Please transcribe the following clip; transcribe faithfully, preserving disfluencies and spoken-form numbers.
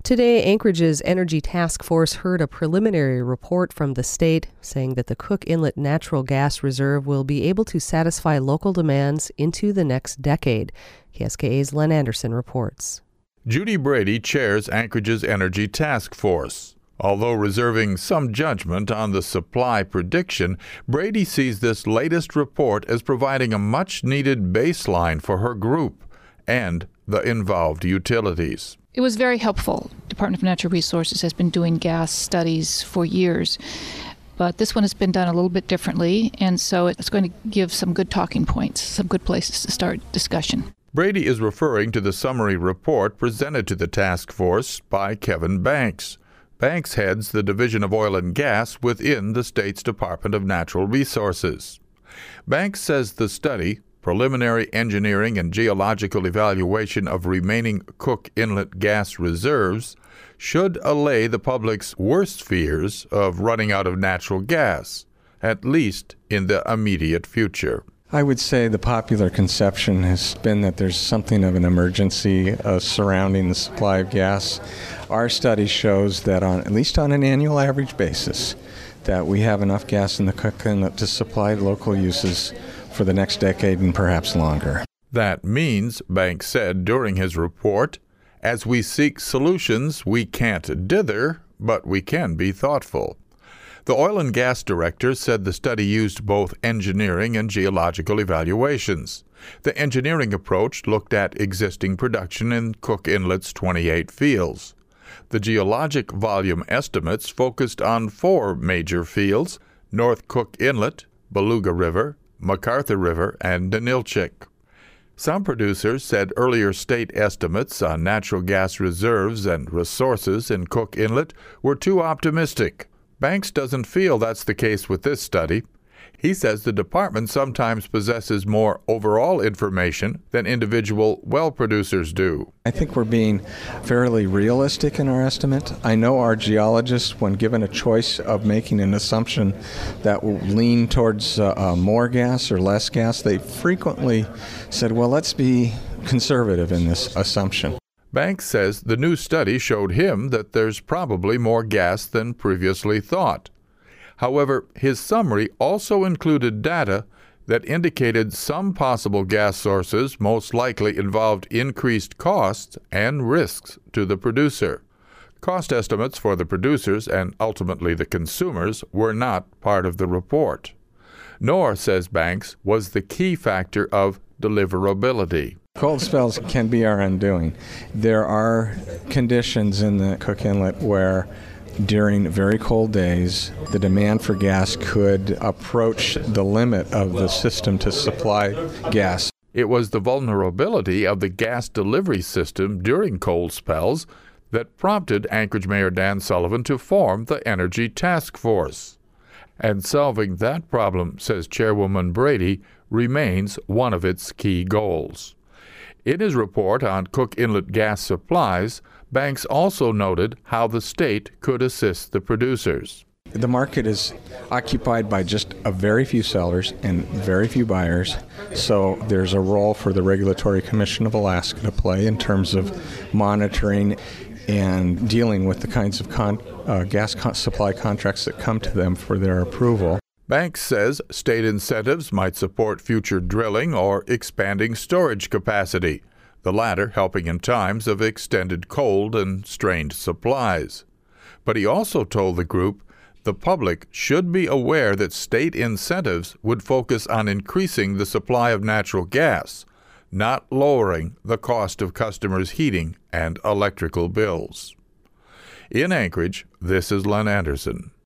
Today, Anchorage's Energy Task Force heard a preliminary report from the state saying that the Cook Inlet Natural Gas Reserve will be able to satisfy local demands into the next decade. K S K A's Len Anderson reports. Judy Brady chairs Anchorage's Energy Task Force. Although reserving some judgment on the supply prediction, Brady sees this latest report as providing a much-needed baseline for her group and the involved utilities. It was very helpful. Department of Natural Resources has been doing gas studies for years, but this one has been done a little bit differently, and so it's going to give some good talking points, some good places to start discussion. Brady is referring to the summary report presented to the task force by Kevin Banks. Banks heads the Division of Oil and Gas within the state's Department of Natural Resources. Banks says the study, Preliminary Engineering and Geological Evaluation of Remaining Cook Inlet Gas Reserves, should allay the public's worst fears of running out of natural gas, at least in the immediate future. I would say the popular conception has been that there's something of an emergency uh, surrounding the supply of gas. Our study shows that on at least on an annual average basis, that we have enough gas in the Cook Inlet to supply local uses for the next decade and perhaps longer. That means, Banks said during his report, as we seek solutions, we can't dither, but we can be thoughtful. The oil and gas director said the study used both engineering and geological evaluations. The engineering approach looked at existing production in Cook Inlet's twenty-eight fields. The geologic volume estimates focused on four major fields: North Cook Inlet, Beluga River, McArthur River, and Ninilchik. Some producers said earlier state estimates on natural gas reserves and resources in Cook Inlet were too optimistic. Banks doesn't feel that's the case with this study. He says the department sometimes possesses more overall information than individual well producers do. I think we're being fairly realistic in our estimate. I know our geologists, when given a choice of making an assumption that will lean towards uh, uh, more gas or less gas, they frequently said, well, let's be conservative in this assumption. Banks says the new study showed him that there's probably more gas than previously thought. However, his summary also included data that indicated some possible gas sources most likely involved increased costs and risks to the producer. Cost estimates for the producers and ultimately the consumers were not part of the report. Nor, says Banks, was the key factor of deliverability. Cold spells can be our undoing. There are conditions in the Cook Inlet where during very cold days, the demand for gas could approach the limit of the system to supply gas. It was the vulnerability of the gas delivery system during cold spells that prompted Anchorage Mayor Dan Sullivan to form the Energy Task Force. And solving that problem, says Chairwoman Brady, remains one of its key goals. In his report on Cook Inlet gas supplies, Banks also noted how the state could assist the producers. The market is occupied by just a very few sellers and very few buyers, so there's a role for the Regulatory Commission of Alaska to play in terms of monitoring and dealing with the kinds of con- uh, gas con- supply contracts that come to them for their approval. Banks says state incentives might support future drilling or expanding storage capacity, the latter helping in times of extended cold and strained supplies. But he also told the group the public should be aware that state incentives would focus on increasing the supply of natural gas, not lowering the cost of customers' heating and electrical bills. In Anchorage, this is Len Anderson.